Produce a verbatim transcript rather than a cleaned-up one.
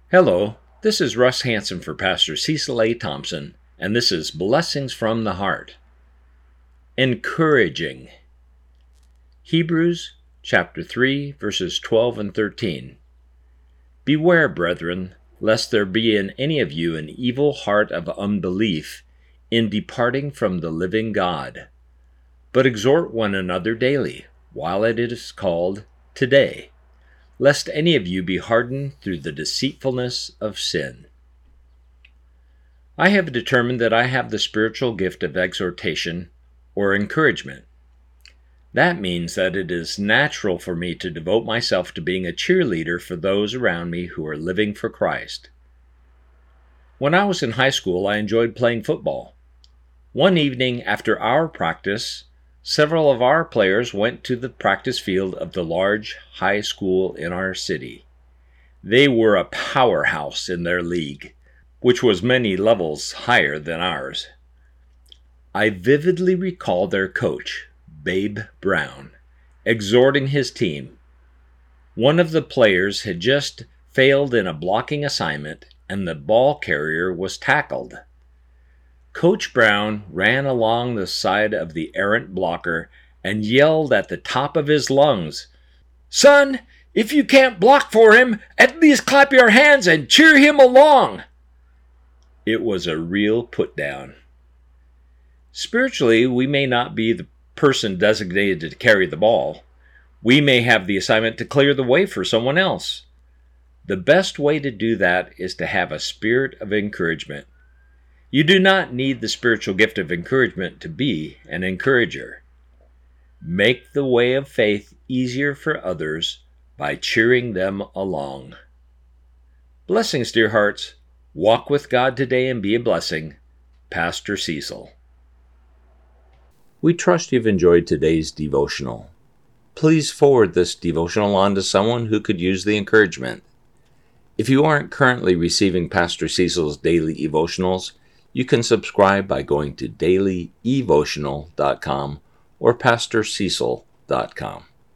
Hello, this is Russ Hanson for Pastor Cecil A. Thompson, and this is Blessings from the Heart. Encouraging. Hebrews chapter three, verses twelve and thirteen. Beware, brethren, lest there be in any of you an evil heart of unbelief in departing from the living God. But exhort one another daily, while it is called today, lest any of you be hardened through the deceitfulness of sin. I have determined that I have the spiritual gift of exhortation or encouragement. That means that it is natural for me to devote myself to being a cheerleader for those around me who are living for Christ. When I was in high school, I enjoyed playing football. One evening after our practice, several of our players went to the practice field of the large high school in our city. They were a powerhouse in their league, which was many levels higher than ours. I vividly recall their coach, Babe Brown, exhorting his team. One of the players had just failed in a blocking assignment, and the ball carrier was tackled. Coach Brown ran along the side of the errant blocker and yelled at the top of his lungs, "Son, if you can't block for him, at least clap your hands and cheer him along." It was a real put-down. Spiritually, we may not be the person designated to carry the ball. We may have the assignment to clear the way for someone else. The best way to do that is to have a spirit of encouragement. You do not need the spiritual gift of encouragement to be an encourager. Make the way of faith easier for others by cheering them along. Blessings, dear hearts. Walk with God today and be a blessing. Pastor Cecil. We trust you've enjoyed today's devotional. Please forward this devotional on to someone who could use the encouragement. If you aren't currently receiving Pastor Cecil's daily devotionals, you can subscribe by going to daily evotional dot com or pastor cecil dot com.